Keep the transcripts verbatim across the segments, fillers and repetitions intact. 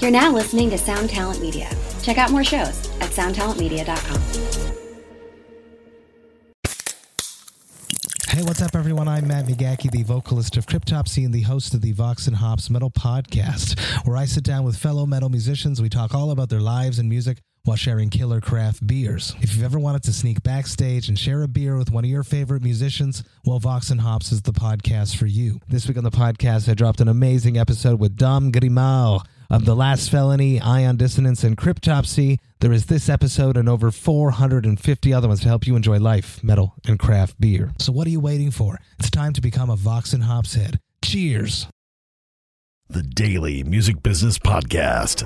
You're now listening to Sound Talent Media. Check out more shows at sound talent media dot com. Hey, what's up, everyone? I'm Matt McGachy, the vocalist of Cryptopsy and the host of the Vox and Hops Metal Podcast, where I sit down with fellow metal musicians. We talk all about their lives and music while sharing killer craft beers. If you've ever wanted to sneak backstage and share a beer with one of your favorite musicians, well, Vox and Hops is the podcast for you. This week on the podcast, I dropped an amazing episode with Dom Grimal of The Last Felony, Ion Dissonance, and Cryptopsy. There is this episode and over four hundred fifty other ones to help you enjoy life, metal, and craft beer. So what are you waiting for? It's time to become a Vox and Hops head. Cheers! The Daily Music Business Podcast.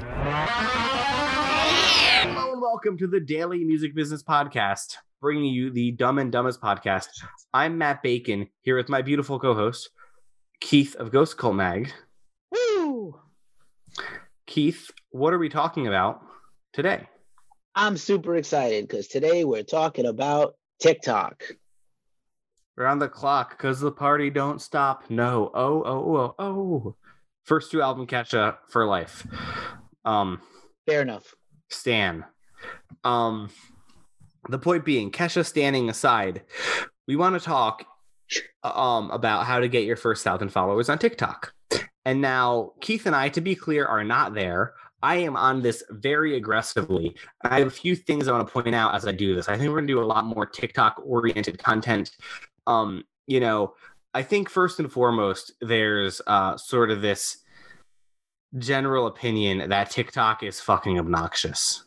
Hello and welcome to the Daily Music Business Podcast, bringing you the Dumb and Dumbest podcast. I'm Matt Bacon, here with my beautiful co-host, Keith of Ghost Cult Mag. Woo! Keith, what are we talking about today? I'm super excited because today we're talking about TikTok. Around the clock, because the party don't stop. No. Oh, oh, oh, oh. First two album catch-up for life. Um, Fair enough. Stan. Um, the point being, Kesha standing aside, we want to talk um about how to get your first thousand followers on TikTok. And now, Keith and I, to be clear, are not there. I am on this very aggressively. I have a few things I want to point out as I do this. I think we're going to do a lot more TikTok-oriented content. Um, you know, I think first and foremost, there's uh, sort of this general opinion that TikTok is fucking obnoxious.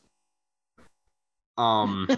Um,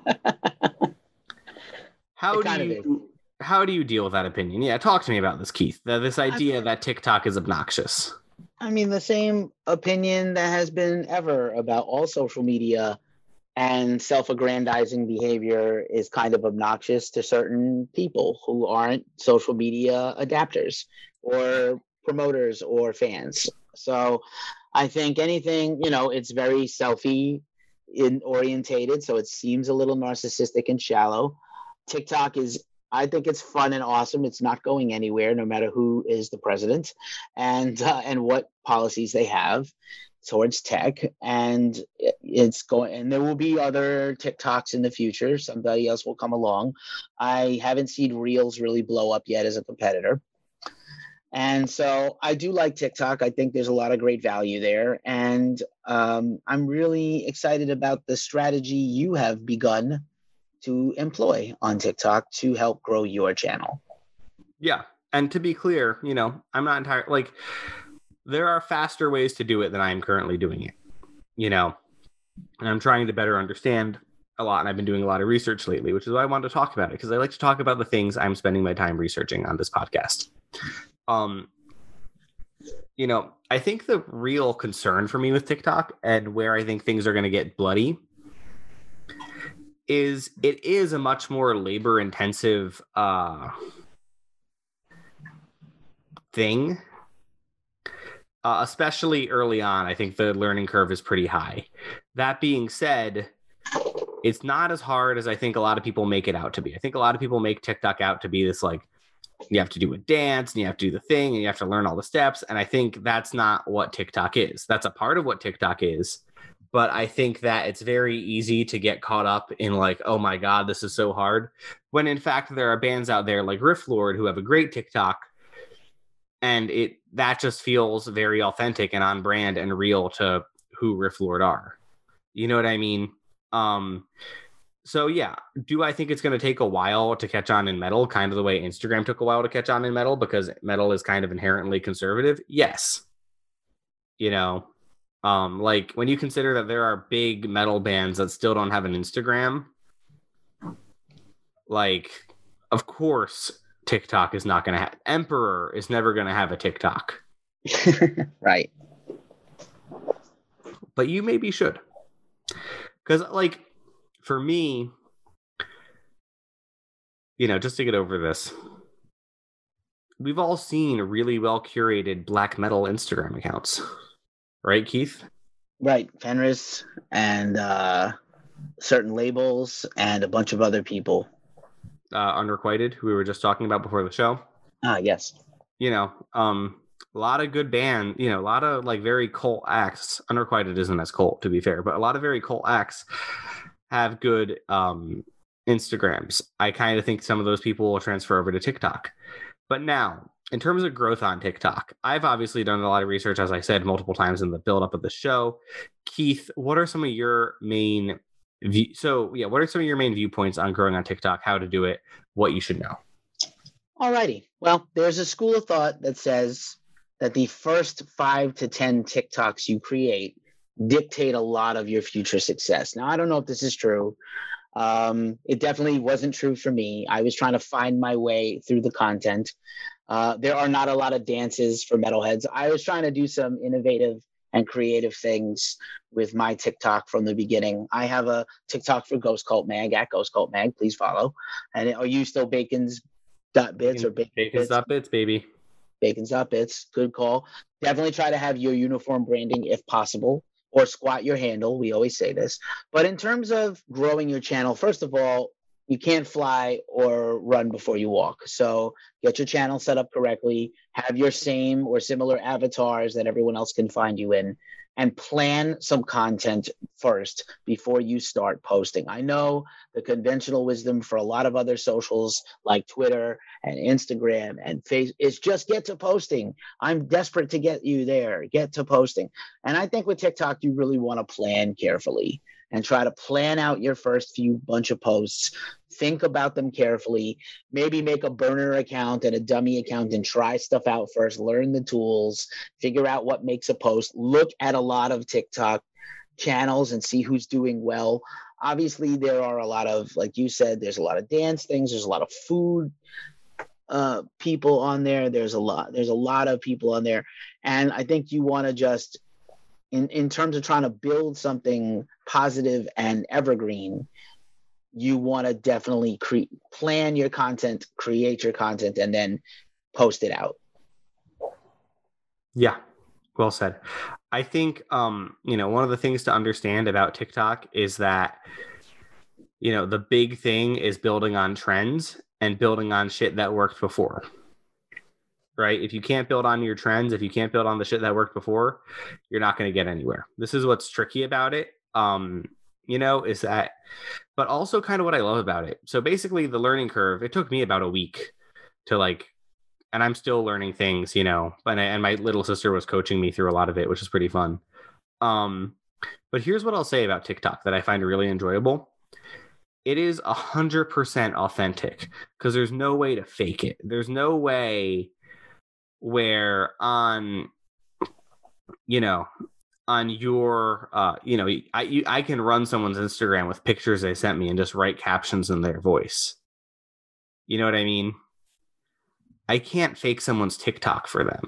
how do you... How do you deal with that opinion? Yeah, talk to me about this, Keith. The, this idea that TikTok is obnoxious. I mean, the same opinion that has been ever about all social media and self-aggrandizing behavior is kind of obnoxious to certain people who aren't social media adapters or promoters or fans. So I think anything, you know, it's very selfie in orientated, so it seems a little narcissistic and shallow. TikTok is I think it's fun and awesome. It's not going anywhere, no matter who is the president and uh, and what policies they have towards tech. And it's going, and there will be other TikToks in the future. Somebody else will come along. I haven't seen Reels really blow up yet as a competitor. And so I do like TikTok. I think there's a lot of great value there. And um, I'm really excited about the strategy you have begun to employ on TikTok to help grow your channel. Yeah. And to be clear, you know, I'm not entirely like, there are faster ways to do it than I am currently doing it, you know, and I'm trying to better understand a lot. And I've been doing a lot of research lately, which is why I wanted to talk about it, because I like to talk about the things I'm spending my time researching on this podcast. Um, you know, I think the real concern for me with TikTok and where I think things are going to get bloody is it is a much more labor intensive uh, thing, uh, especially early on. I think the learning curve is pretty high. That being said, it's not as hard as I think a lot of people make it out to be. I think a lot of people make TikTok out to be this, like, you have to do a dance and you have to do the thing and you have to learn all the steps. And I think that's not what TikTok is. That's a part of what TikTok is. But I think that it's very easy to get caught up in like, oh my God, this is so hard. When in fact, there are bands out there like Riff Lord who have a great TikTok. And it that just feels very authentic and on brand and real to who Riff Lord are. You know what I mean? Um, so yeah, do I think it's going to take a while to catch on in metal, kind of the way Instagram took a while to catch on in metal because metal is kind of inherently conservative? Yes. You know, Um, like when you consider that there are big metal bands that still don't have an Instagram, like, of course, TikTok is not going to have, Emperor is never going to have a TikTok. Right. But you maybe should. Because, like, for me, you know, just to get over this, we've all seen really well curated black metal Instagram accounts. Right, Keith? Right. Fenris and uh, certain labels and a bunch of other people. Uh, Unrequited, who we were just talking about before the show. Ah, yes. You know, um, a lot of good band, you know, a lot of like very cult acts. Unrequited isn't as cult, to be fair, but a lot of very cult acts have good um, Instagrams. I kind of think some of those people will transfer over to TikTok. But now, in terms of growth on TikTok, I've obviously done a lot of research, as I said multiple times in the build-up of the show. Keith, what are some of your main view- so yeah, what are some of your main viewpoints on growing on TikTok, how to do it, what you should know? Alrighty. Well, there's a school of thought that says that the first five to ten TikToks you create dictate a lot of your future success. Now, I don't know if this is true. Um, it definitely wasn't true for me. I was trying to find my way through the content. Uh, there are not a lot of dances for metalheads. I was trying to do some innovative and creative things with my TikTok from the beginning. I have a TikTok for Ghost Cult Mag, at Ghost Cult Mag. Please follow. And are you still Bacon's dot bits or Bacon Bacon's dot bits, baby? Bacon's dot bits. Good call. Definitely try to have your uniform branding if possible, or squat your handle. We always say this. But in terms of growing your channel, first of all, you can't fly or run before you walk. So get your channel set up correctly, have your same or similar avatars that everyone else can find you in, and plan some content first before you start posting. I know the conventional wisdom for a lot of other socials like Twitter and Instagram and Facebook is just get to posting. I'm desperate to get you there. Get to posting. And I think with TikTok, you really want to plan carefully and try to plan out your first few bunch of posts. Think about them carefully. Maybe make a burner account and a dummy account and try stuff out first. Learn the tools, figure out what makes a post. Look at a lot of TikTok channels and see who's doing well. Obviously, there are a lot of, like you said, there's a lot of dance things. There's a lot of food uh, people on there. There's a lot. There's a lot of people on there. And I think you want to just, in, in terms of trying to build something positive and evergreen, you want to definitely cre- plan your content, create your content, and then post it out. Yeah, well said. I think, um, you know, one of the things to understand about TikTok is that, you know, the big thing is building on trends and building on shit that worked before. Right? If you can't build on your trends, if you can't build on the shit that worked before, you're not going to get anywhere. This is what's tricky about it. Um, you know, is that, but also kind of what I love about it. So basically the learning curve, it took me about a week to like, and I'm still learning things, you know, and, and my little sister was coaching me through a lot of it, which is pretty fun. Um, but here's what I'll say about TikTok that I find really enjoyable. It is a hundred percent authentic because there's no way to fake it. There's no way where on, you know, on your, uh, you know, I you, I can run someone's Instagram with pictures they sent me and just write captions in their voice. You know what I mean? I can't fake someone's TikTok for them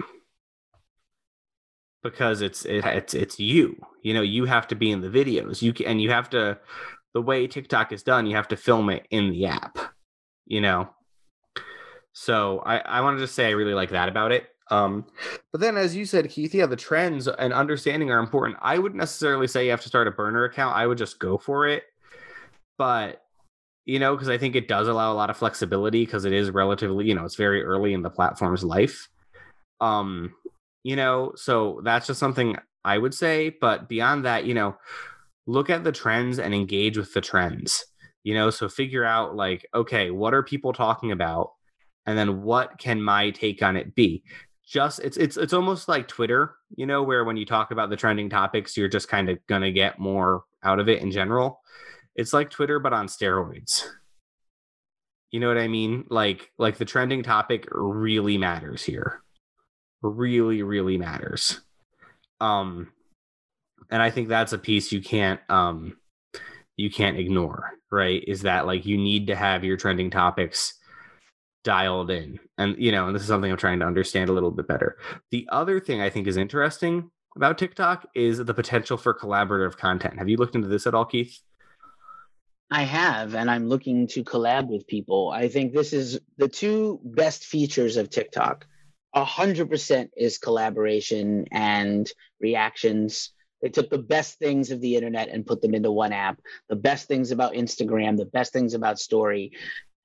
because it's it, it's it's you. You know, you have to be in the videos. You can, and you have to. The way TikTok is done, you have to film it in the app. You know. So I, I wanted to say I really like that about it. Um, but then, as you said, Keith, yeah, the trends and understanding are important. I wouldn't necessarily say you have to start a burner account. I would just go for it. But, you know, because I think it does allow a lot of flexibility because it is relatively, you know, it's very early in the platform's life. Um, you know, so that's just something I would say. But beyond that, you know, look at the trends and engage with the trends, you know, so figure out like, okay, what are people talking about? And then what can my take on it be? Just it's it's it's almost like Twitter, you know, where when you talk about the trending topics, you're just kind of gonna get more out of it in general. It's like Twitter, but on steroids. You know what I mean? Like like the trending topic really matters here. Really, really matters. Um, and I think that's a piece you can't um you can't ignore, right? Is that like you need to have your trending topics dialed in. And, you know, and this is something I'm trying to understand a little bit better. The other thing I think is interesting about TikTok is the potential for collaborative content. Have you looked into this at all, Keith? I have, and I'm looking to collab with people. I think this is the two best features of TikTok. A hundred percent is collaboration and reactions. They took the best things of the internet and put them into one app. The best things about Instagram, the best things about Story,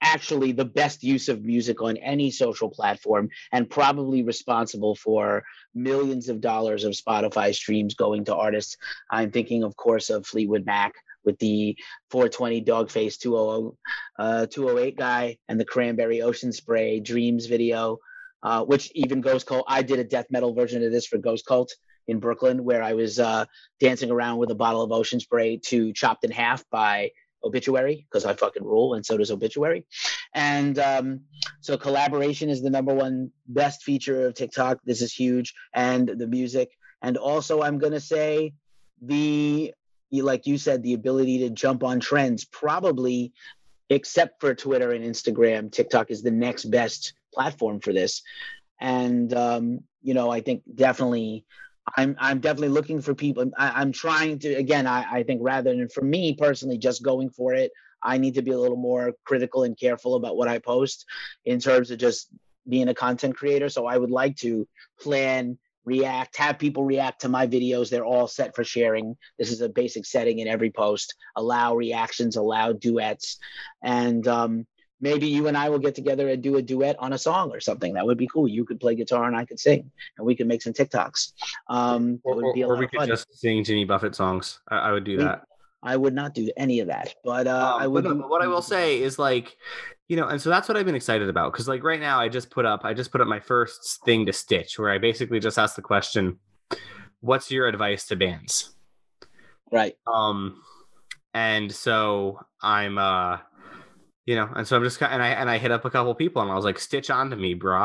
actually the best use of music on any social platform, and probably responsible for millions of dollars of Spotify streams going to artists. I'm thinking, of course, of Fleetwood Mac with the four twenty Dogface two oh oh eight guy and the Cranberry Ocean Spray Dreams video, uh, which even Ghost Cult. I did a death metal version of this for Ghost Cult in Brooklyn, where I was uh, dancing around with a bottle of Ocean Spray to Chopped in Half by Obituary, because I fucking rule, and so does Obituary. And um, so collaboration is the number one best feature of TikTok. This is huge. And the music. And also, I'm going to say the, like you said, the ability to jump on trends, probably, except for Twitter and Instagram, TikTok is the next best platform for this. And, um, you know, I think definitely I'm I'm definitely looking for people. I, I'm trying to, again, I, I think rather than for me personally just going for it, I need to be a little more critical and careful about what I post in terms of just being a content creator. So I would like to plan, react, have people react to my videos. They're all set for sharing. This is a basic setting in every post. Allow reactions, allow duets. And um, maybe you and I will get together and do a duet on a song or something. That would be cool. You could play guitar and I could sing, and we could make some TikToks. Um, or, it would be a or lot we of could fun. just sing Jimmy Buffett songs. I, I would do We- that. I would not do any of that, but uh, Um, I would. but, no, do- but what I will say is, like, you know, and so that's what I've been excited about, because like right now I just put up I just put up my first thing to Stitch, where I basically just asked the question, what's your advice to bands? Right. Um, and so I'm uh, you know, and so I'm just kind and I and I hit up a couple people and I was like, Stitch onto me, brah.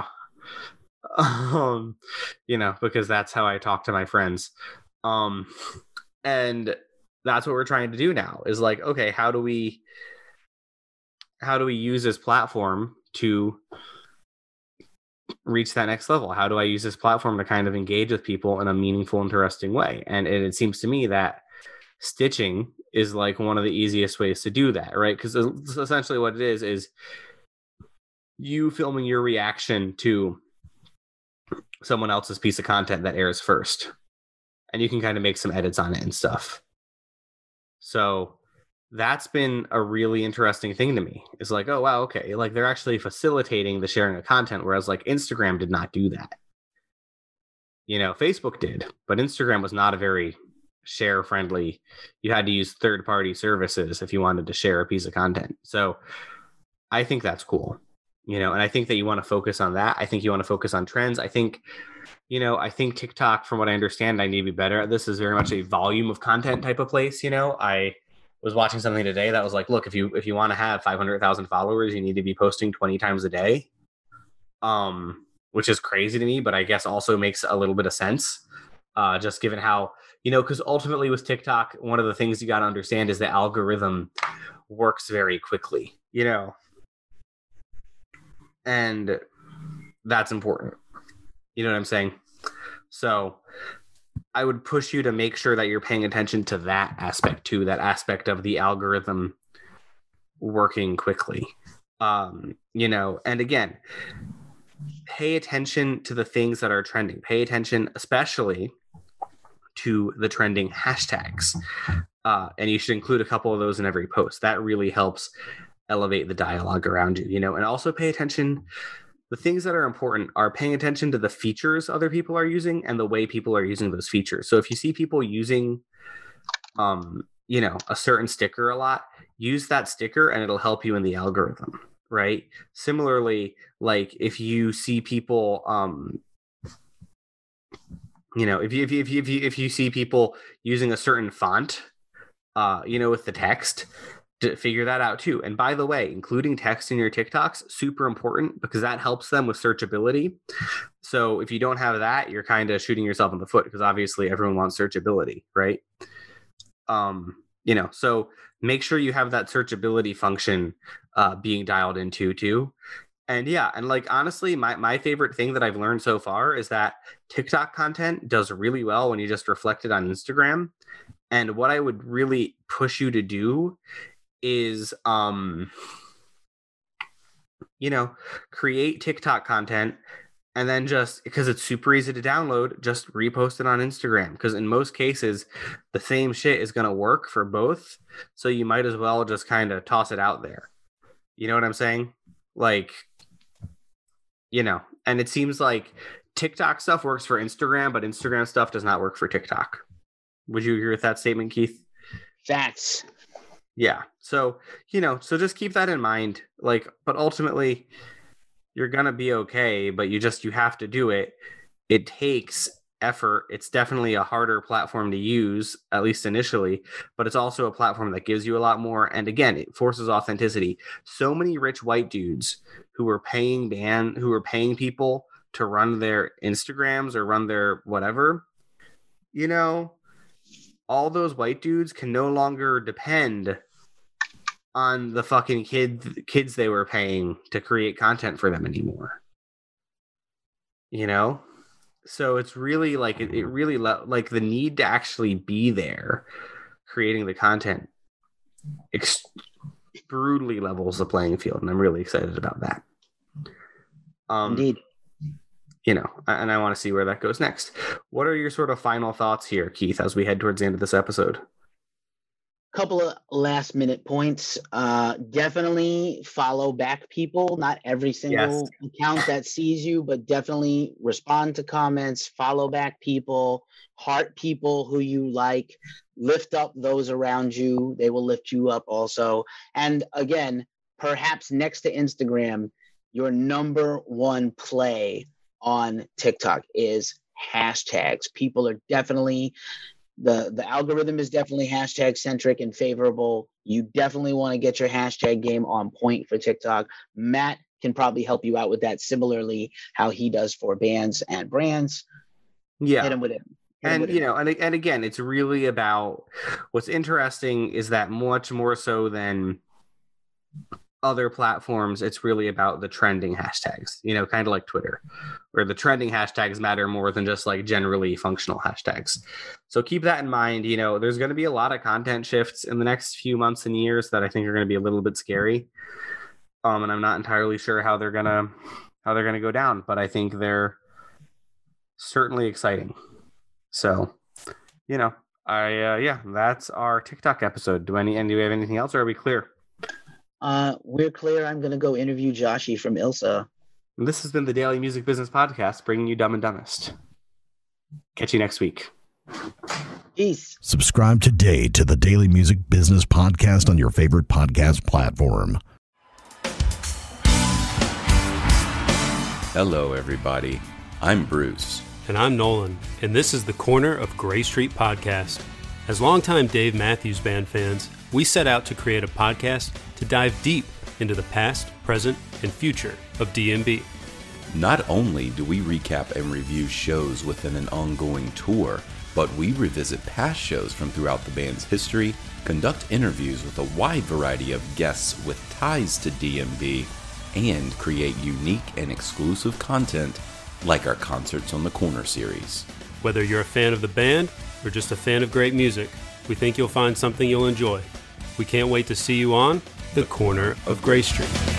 Um, you know, because that's how I talk to my friends. Um, and that's what we're trying to do now is like, okay, how do we how do we use this platform to reach that next level? How do I use this platform to kind of engage with people in a meaningful, interesting way? And, and it seems to me that stitching is like one of the easiest ways to do that, right? Because essentially what it is is you filming your reaction to someone else's piece of content that airs first, and you can kind of make some edits on it and stuff. So that's been a really interesting thing to me. It's like, oh, wow, okay. Like they're actually facilitating the sharing of content, whereas like Instagram did not do that. You know, Facebook did, but Instagram was not a very share friendly. You had to use third party services if you wanted to share a piece of content. So I think that's cool. You know, and I think that you want to focus on that. I think you want to focus on trends. I think, you know, I think TikTok, from what I understand, I need to be better at this, is very much a volume of content type of place. You know, I was watching something today that was like, look, if you if you want to have five hundred thousand followers, you need to be posting twenty times a day, um, which is crazy to me, but I guess also makes a little bit of sense, uh, just given how, you know, because ultimately with TikTok, one of the things you got to understand is the algorithm works very quickly, you know. And that's important. You know what I'm saying? So I would push you to make sure that you're paying attention to that aspect too, that aspect of the algorithm working quickly. Um, you know, and again, pay attention to the things that are trending. Pay attention especially to the trending hashtags. Uh, and you should include a couple of those in every post. That really helps elevate the dialogue around you, you know, and also pay attention. The things that are important are paying attention to the features other people are using and the way people are using those features. So if you see people using, um, you know, a certain sticker a lot, use that sticker and it'll help you in the algorithm, right? Similarly, like if you see people, um, you know, if you if you if you if you, if you see people using a certain font, uh, you know, with the text, to figure that out too. And by the way, including text in your TikToks, super important, because that helps them with searchability. So if you don't have that, you're kind of shooting yourself in the foot, because obviously everyone wants searchability, right? Um, you know, so make sure you have that searchability function uh, being dialed into too. And yeah, and like honestly, my, my favorite thing that I've learned so far is that TikTok content does really well when you just reflect it on Instagram. And what I would really push you to do is, um, you know, create TikTok content and then just, because it's super easy to download, just repost it on Instagram. Because in most cases, the same shit is going to work for both. So you might as well just kind of toss it out there. You know what I'm saying? Like, you know, and it seems like TikTok stuff works for Instagram, but Instagram stuff does not work for TikTok. Would you agree with that statement, Keith? Facts. Yeah. So, you know, so just keep that in mind. Like, but ultimately, you're going to be okay, but you just, you have to do it. It takes effort. It's definitely a harder platform to use, at least initially, but it's also a platform that gives you a lot more. And again, it forces authenticity. So many rich white dudes who were paying band, who were paying people to run their Instagrams or run their whatever, you know, all those white dudes can no longer depend on the fucking kids kids they were paying to create content for them anymore. You know? So it's really like, it, it really le- like the need to actually be there creating the content ex- brutally levels the playing field. And I'm really excited about that. Um, Indeed. You know, and I want to see where that goes next. What are your sort of final thoughts here, Keith, as we head towards the end of this episode? Couple of last minute points. Uh, definitely follow back people. Not every single yes. account that sees you, but definitely respond to comments, follow back people, heart people who you like, lift up those around you. They will lift you up also. And again, perhaps next to Instagram, your number one play on TikTok is hashtags. People are definitely The the algorithm is definitely hashtag centric and favorable. You definitely want to get your hashtag game on point for TikTok. Matt can probably help you out with that similarly, how he does for bands and brands. Yeah. Hit him with it. Hit and, with you it. know, and, and again, it's really about what's interesting is that much more so than other platforms, it's really about the trending hashtags, you know, kind of like Twitter, where the trending hashtags matter more than just like generally functional hashtags. So keep that in mind. You know, there's going to be a lot of content shifts in the next few months and years that I think are going to be a little bit scary. Um, and I'm not entirely sure how they're going to, how they're going to go down, but I think they're certainly exciting. So, you know, I, uh, yeah, that's our TikTok episode. Do any, and do we have anything else or are we clear? Uh, we're clear. I'm going to go interview Joshi from Ilsa. And this has been the Daily Music Business Podcast, bringing you Dumb and Dumbest. Catch you next week. Peace. Subscribe today to the Daily Music Business Podcast on your favorite podcast platform. Hello, everybody. I'm Bruce. And I'm Nolan, and this is the Corner of Gray Street Podcast. As longtime Dave Matthews Band fans, we set out to create a podcast to dive deep into the past, present, and future of D M B. Not only do we recap and review shows within an ongoing tour, but we revisit past shows from throughout the band's history, conduct interviews with a wide variety of guests with ties to D M B, and create unique and exclusive content like our Concerts on the Corner series. Whether you're a fan of the band or just a fan of great music, we think you'll find something you'll enjoy. We can't wait to see you on the Corner of Gray Street.